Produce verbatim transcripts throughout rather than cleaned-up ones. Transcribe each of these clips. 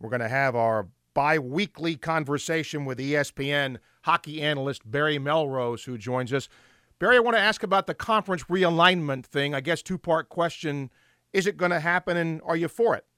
We're going to have our bi-weekly conversation with E S P N hockey analyst Barry Melrose, who joins us. Barry, I want to ask about the conference realignment thing. I guess two-part question. Is it going to happen, and are you for it?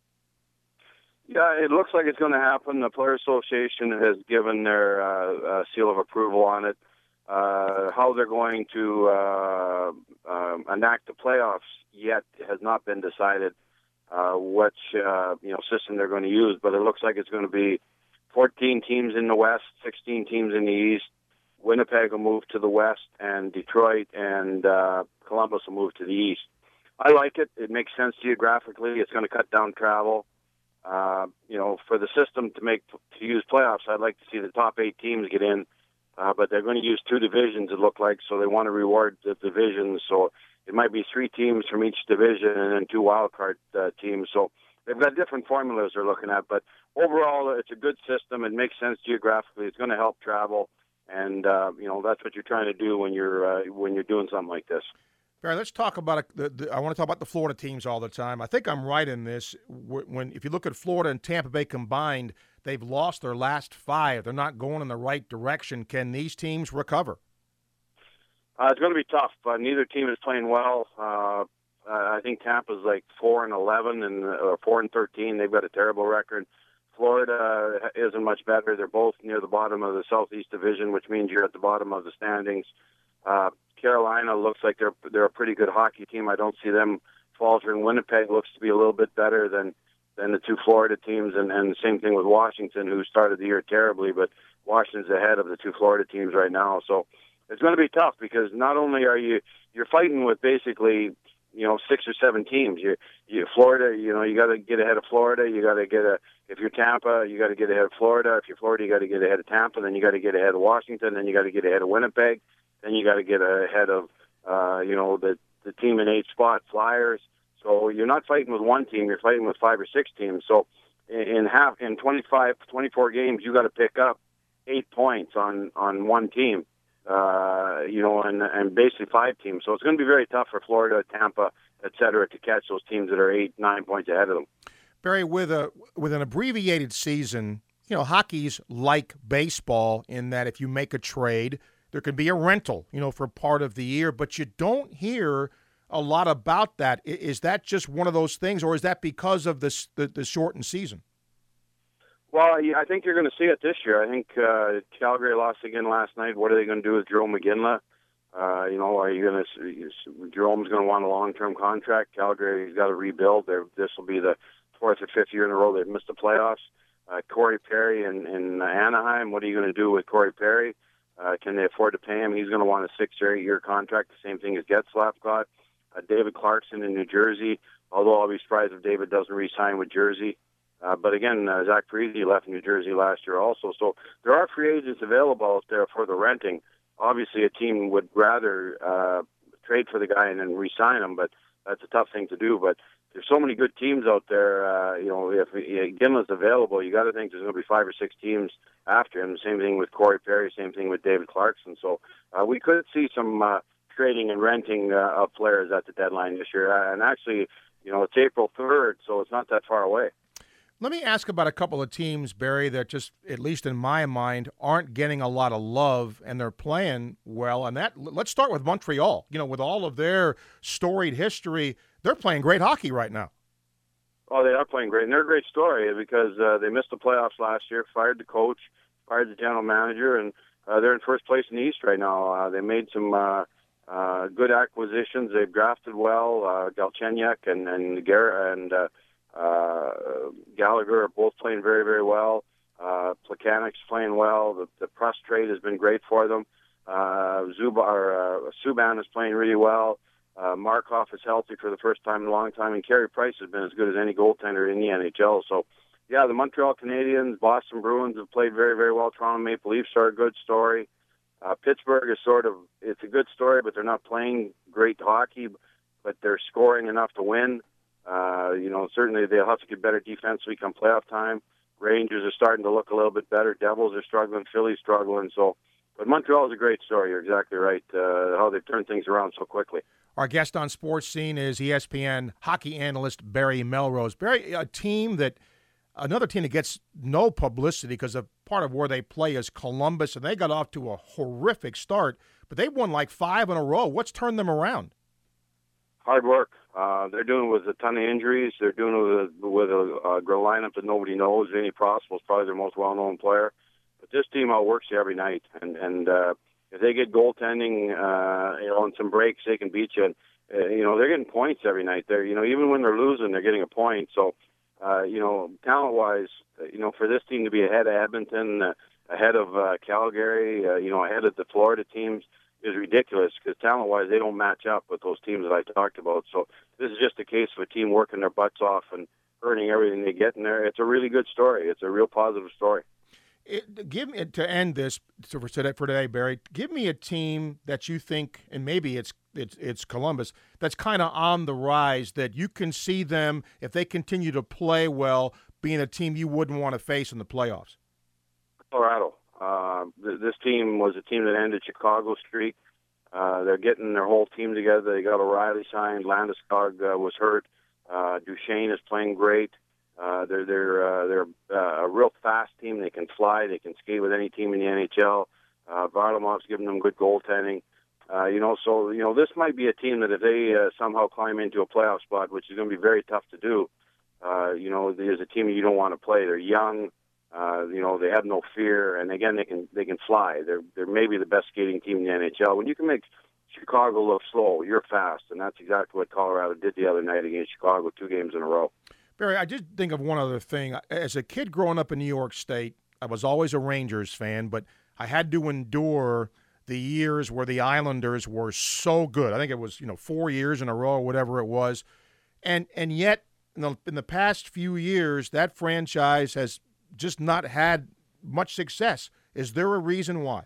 Yeah, it looks like it's going to happen. The Players Association has given their uh, uh, seal of approval on it. Uh, how they're going to uh, um, enact the playoffs yet has not been decided. Uh, which uh, you know system they're going to use, but it looks like it's going to be fourteen teams in the West, sixteen teams in the East. Winnipeg will move to the West, and Detroit and uh, Columbus will move to the East. I like it. It makes sense geographically. It's going to cut down travel. Uh, you know, for the system to make to use playoffs, I'd like to see the top eight teams get in, uh, but they're going to use two divisions. It looked like, so they want to reward the divisions. So it might be three teams from each division and then two wild card uh, teams. So they've got different formulas they're looking at, but overall, it's a good system. It makes sense geographically. It's going to help travel, and uh, you know that's what you're trying to do when you're uh, when you're doing something like this. Barry, let's talk about the, the, I want to talk about the Florida teams all the time. I think I'm right in this. When if you look at Florida and Tampa Bay combined, they've lost their last five. They're not going in the right direction. Can these teams recover? Uh, it's going to be tough. Uh, neither team is playing well. Uh, I think Tampa's like four and eleven and or four and thirteen. They've got a terrible record. Florida isn't much better. They're both near the bottom of the Southeast Division, which means you're at the bottom of the standings. Uh, Carolina looks like they're they're a pretty good hockey team. I don't see them faltering. Winnipeg looks to be a little bit better than than the two Florida teams, and, and the same thing with Washington, who started the year terribly, but Washington's ahead of the two Florida teams right now. So it's going to be tough because not only are you you're fighting with basically you know six or seven teams. You you Florida, you know you got to get ahead of Florida. You got to get a if you're Tampa, you got to get ahead of Florida. If you're Florida, you got to get ahead of Tampa. Then you got to get ahead of Washington. Then you got to get ahead of Winnipeg. Then you got to get ahead of uh, you know the the team in eighth spot, Flyers. So you're not fighting with one team. You're fighting with five or six teams. So in, in half in twenty-five, twenty-four games, you got to pick up eight points on on one team. Uh, you know, and and basically five teams. So it's going to be very tough for Florida, Tampa, et cetera, to catch those teams that are eight, nine points ahead of them. Barry, with a with an abbreviated season, you know, hockey's like baseball in that if you make a trade, there can be a rental, you know, for part of the year, but you don't hear a lot about that. Is that just one of those things, or is that because of this, the the shortened season? Well, I think you're going to see it this year. I think uh, Calgary lost again last night. What are they going to do with Jerome McGinley? Uh, you know, are you going to? Jerome's going to want a long-term contract. Calgary's got to rebuild. They're, this will be the fourth or fifth year in a row they've missed the playoffs. Uh, Corey Perry in, in Anaheim. What are you going to do with Corey Perry? Uh, can they afford to pay him? He's going to want a six or eight-year contract. The same thing as Getzlaf got. Uh, David Clarkson in New Jersey. Although I'll be surprised if David doesn't re-sign with Jersey. Uh, but again, uh, Zach Parise left New Jersey last year also. So there are free agents available out there for the renting. Obviously, a team would rather uh, trade for the guy and then re-sign him, but that's a tough thing to do. But there's so many good teams out there. Uh, you know, if Ginla's available, you got to think there's going to be five or six teams after him. Same thing with Corey Perry. Same thing with David Clarkson. So uh, we could see some uh, trading and renting uh, of players at the deadline this year. Uh, and actually, you know, it's April third, so it's not that far away. Let me ask about a couple of teams, Barry, that just, at least in my mind, aren't getting a lot of love, and they're playing well. And that, let's start with Montreal. You know, with all of their storied history, they're playing great hockey right now. Oh, they are playing great, and they're a great story because uh, they missed the playoffs last year, fired the coach, fired the general manager, and uh, they're in first place in the East right now. Uh, they made some uh, uh, good acquisitions. They've drafted well. Uh, Galchenyuk and and Gar- and uh, Uh, Gallagher are both playing very, very well. Uh, Plekanec's playing well. The, the press trade has been great for them. Uh, Zuba, or, uh, Subban is playing really well. Uh, Markov is healthy for the first time in a long time, and Carey Price has been as good as any goaltender in the N H L. So, yeah, the Montreal Canadiens, Boston Bruins have played very, very well. Toronto Maple Leafs are a good story. Uh, Pittsburgh is sort of, it's a good story, but they're not playing great hockey, but they're scoring enough to win. Uh, you know, certainly they'll have to get better defensively come playoff time. Rangers are starting to look a little bit better. Devils are struggling. Philly's struggling. So, but Montreal is a great story. You're exactly right. Uh, how they've turned things around so quickly. Our guest on Sports Scene is E S P N hockey analyst Barry Melrose. Barry, a team that another team that gets no publicity because of part of where they play is Columbus, and they got off to a horrific start, but they won like five in a row. What's turned them around? Hard work. Uh, they're doing it with a ton of injuries. They're doing it with a, with a, a girl lineup that nobody knows. Vinny Prospal is probably their most well-known player. But this team outworks you every night. And, and uh, if they get goaltending, uh, you know, and some breaks, they can beat you. And, uh, you know, they're getting points every night. They're, you know, even when they're losing, they're getting a point. So, uh, you know, talent-wise, you know, for this team to be ahead of Edmonton, uh, ahead of uh, Calgary, uh, you know, ahead of the Florida teams, is ridiculous because talent-wise they don't match up with those teams that I talked about. So this is just a case of a team working their butts off and earning everything they get in there. It's a really good story. It's a real positive story. It, give me to end this for today, for today, Barry. Give me a team that you think, and maybe it's it's it's Columbus, that's kind of on the rise. That you can see them if they continue to play well, being a team you wouldn't want to face in the playoffs. Colorado. Uh, th- this team was a team that ended Chicago's streak. Uh, they're getting their whole team together. They got O'Reilly signed. Landeskog uh, was hurt. Uh, Duchesne is playing great. Uh, they're they're uh, they're uh, a real fast team. They can fly. They can skate with any team in the N H L. Uh, Varlamov's giving them good goaltending. Uh, you know, so you know this might be a team that if they uh, somehow climb into a playoff spot, which is going to be very tough to do, uh, you know, there's a team you don't want to play. They're young. Uh, you know, they have no fear, and again, they can they can fly. They're they're maybe the best skating team in the N H L. When you can make Chicago look slow, you're fast, and that's exactly what Colorado did the other night against Chicago, two games in a row. Barry, I just think of one other thing. As a kid growing up in New York State, I was always a Rangers fan, but I had to endure the years where the Islanders were so good. I think it was, you know, four years in a row or whatever it was. And and yet, in the, in the past few years, that franchise has just not had much success. Is there a reason why?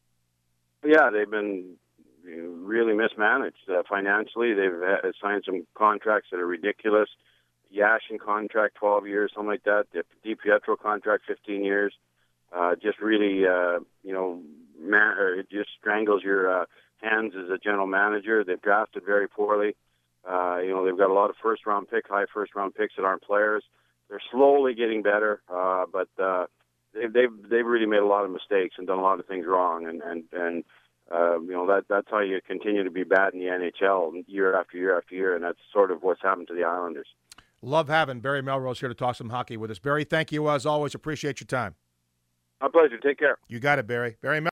Yeah, they've been really mismanaged uh, financially. They've had, signed some contracts that are ridiculous. Yashin contract, twelve years, something like that. The DiPietro contract, fifteen years. Uh, just really, uh, you know, man, or it just strangles your uh, hands as a general manager. They've drafted very poorly. Uh, you know, they've got a lot of first-round picks, high first-round picks that aren't players. They're slowly getting better, uh, but uh, they've, they've they've really made a lot of mistakes and done a lot of things wrong. And and and uh, you know that that's how you continue to be bad in the N H L year after year after year. And that's sort of what's happened to the Islanders. Love having Barry Melrose here to talk some hockey with us. Barry, thank you as always. Appreciate your time. My pleasure. Take care. You got it, Barry. Barry Melrose.